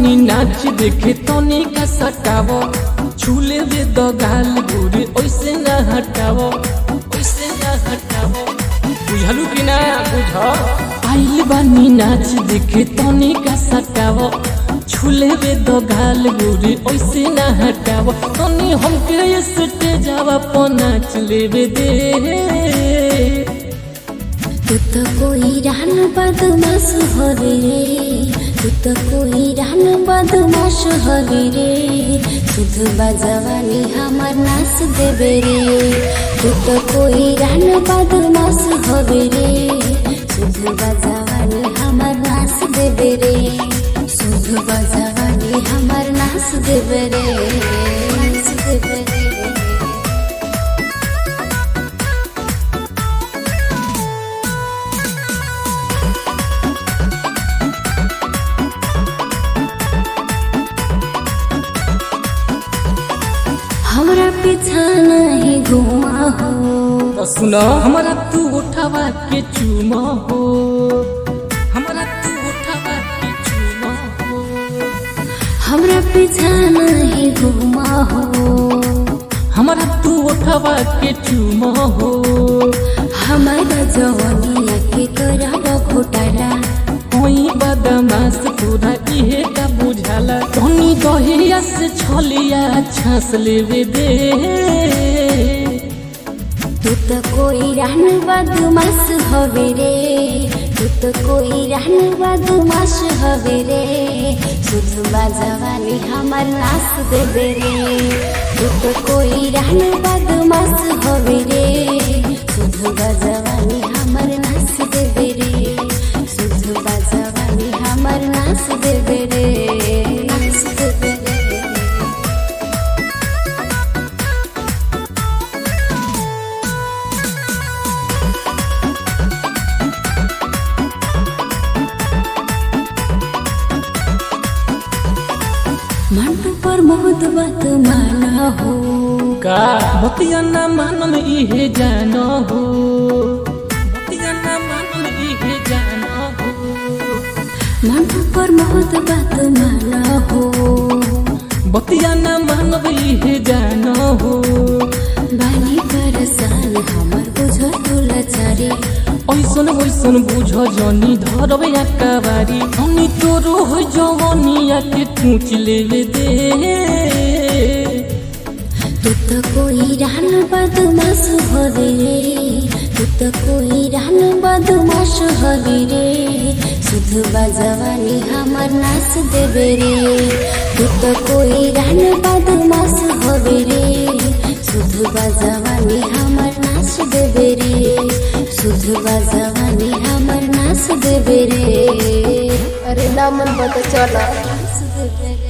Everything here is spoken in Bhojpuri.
बानी नाच देखे तनी का सटावो छूले दे द गाल गोरे ओइसे ना हटावो ओइसे ना हटावो बुझलू कि ना बुझ आइल बानी नाच देखे तनी का सटावो छूले दे द गाल गोरे ओइसे ना हटावो तनी हमके स्टेज जावा प नाच लेवे दे तू तो कोई रहन बदमाश हवे रे तू तो कोई रहन बदमाश हवे रे सुध बजवानी हमार नाच देवे रे तू तो कोई रहन बदमाश हवे रे सुध बजवानी हमार नाच देवे रे सुध बजवानी हमार नाच देवे रे नाच देवे रे। हमरा पीछा नहीं घुमा हो सुना हमारा तू उठावा के चूमा हो हमारा तू उठावा के चूमा हो हमरा पीछा नहीं घुमा हो हमारा तू उठावा के चूमा हो हमारा जवानिया के करब घोटाला कोई बदमाश पूरा इहे का बुझाला धनी दहिया से छलिया छास लेवे दे तू तो कोई रहन बदमाश हवे रे तू तो कोई रहन बदमाश हवे रे सुध बजवानी हमार नाच देवे रे तू तो कोई रहन बदमाश हवे रे सुध बजवानी हमार नाच देवे रे सुध बजवानी हमार नाच देवे रे नाच देवे रे। मंटू पर बहुत बात माना हो का बतिया ना मानम इहे जानो हो बतिया ना मानम इहे जानो हो मंटू पर बहुत बात माना हो बतिया ना मानम इहे जानो हो बानी परेशान हमर बुझ तू लाचारी ऐसन वैसन बुझ जनी धरब अकाबारी हनी तोरो हो जवनिया के टूच लेवे दे तू तो कोई रहन बदमाश हवे रे तू तो कोई रहन बदमाश हवे रे सुध बजवानी हमार नाच देवे रे तू तो कोई रहन बदमाश हवे रे सुध बजवानी हमार नाच देवे रे सुध बजवानी हमार नाच देवे रे अरे ना मन बता चला नाच देवे रे।